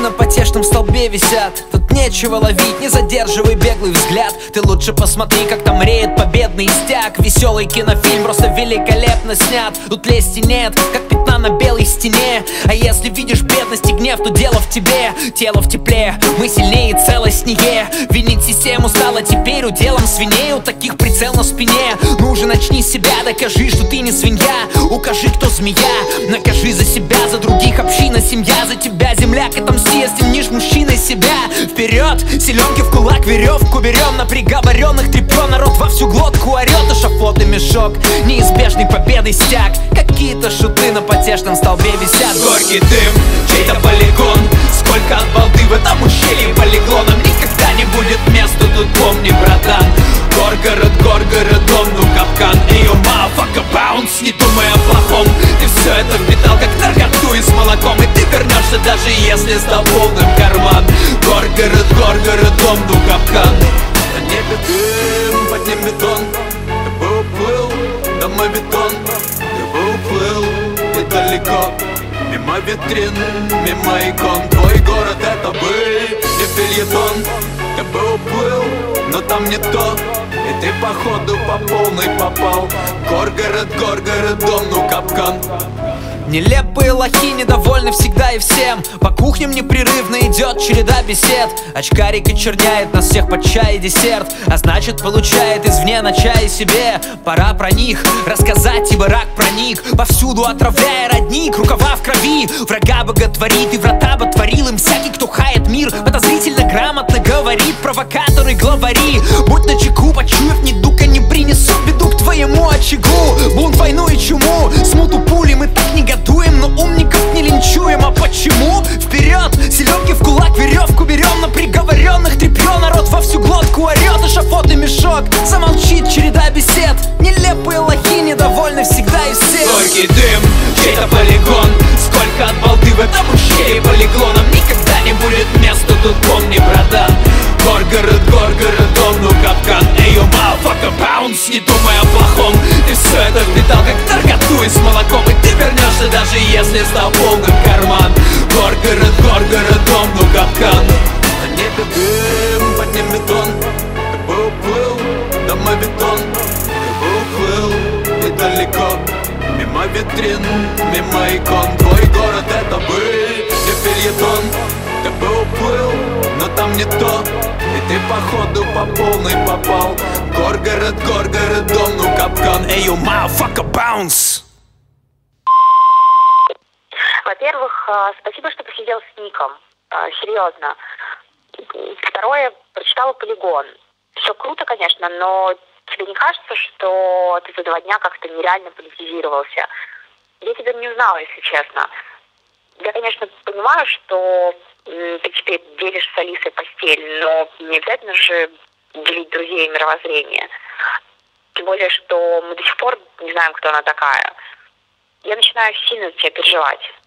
на потешном столбе висят. Тут нечего ловить, не задерживай беглый взгляд. Ты лучше посмотри, как там реет победный стяг. Веселый кинофильм, просто великолепно снят. Тут лести нет, как пятна на белой стене. А если видишь бедность и гнев, то дело в тебе. Тело в тепле, мы сильнее и целостнее. Винить систему стало теперь уделом свиней. У таких прицел на спине. Ну уже начни с себя, докажи, что ты не свинья. Укажи, кто змея, накажи за себя. За других община, семья, за тебя земляк. Отомсти, остемнишь мужчиной себя. Вперед, селенки в кулак, веревку берем. На приговоренных трепен, народ во всю глотку орет. Эшафот и мешок, неизбежный победой стяг. Какие-то шуты на потешном столбе висят. Горький дым, чей-то полигон. Сколько от балды в этом ущелье полегло. Нам никогда не будет места тут, помни, братан. Горгород, дом, ну капкан. Эйо, motherfucker, bounce, не думай о плохом. Ты все это впитал, как наркоту и с молоком. И ты вернешься, даже если стал полным карман. Горгород, дом, ну капкан. На небе дым, под ним бетон. Ты бы уплыл, домой бетон. Ты бы уплыл, и далеко. Мимо витрин, мимо икон. Твой город это был не фельетон. Ты бы уплыл, но там не то. И ты походу по полной попал. Горгород, дом, ну капкан. Нелепые лохи недовольны всегда и всем. По кухням непрерывно идет череда бесед. Очкарик очерняет нас всех под чай и десерт. А значит получает извне на чай себе. Пора про них рассказать, ибо рак проник. Повсюду отравляя родник, рукава в крови. Врага боготворит и врата ботворил им всякий, кто хает мир. Подозрительно грамотно говорит, провокаторы, главари. Будь начеку, почуяв недуг, они принесут беду к твоему очагу. Бунт, войну и чуму, смуту пули мы так не готовы. Но умников не линчуем, а почему? Вперед, селенки в кулак, веревку берем. На приговоренных трепьё, народ во всю глотку орет. Эшафот и мешок, замолчит череда бесед. Нелепые лохи недовольны всегда и всем. Горький дым, чей-то полигон. Сколько от балды в этом ущелье полегло. Нам никогда не будет места тут, помни, братан. Горгород, дом, ну капкан. Эйо, motherfucker, bounce, не думай о плохом. Ты все это впитал, как наркоту и с молоком. И ты вернешься, даже если стал полным карман. Горгород, дом, ну капкан. На небе дым, под ним бетон. Ты бы уплыл, домой бетон. Ты бы уплыл, и далеко. Мимо витрин, мимо икон. Твой город это был не фельетон. Ты бы уплыл, но там не то. И ты походу по полной попал. Горгород, дом, ну капкан. Эйо, motherfucker, bounce. Во-первых, спасибо, что посидел с ником. Серьезно. Второе, прочитала «Полигон». Все круто, конечно, но тебе не кажется, что ты за 2 дня как-то нереально политизировался? Я тебя не узнала, если честно. Я, конечно, понимаю, что ты теперь делишь с Алисой постель, но не обязательно же делить друзей и мировоззрение. Тем более, что мы до сих пор не знаем, кто она такая. Я начинаю сильно за тебя переживать.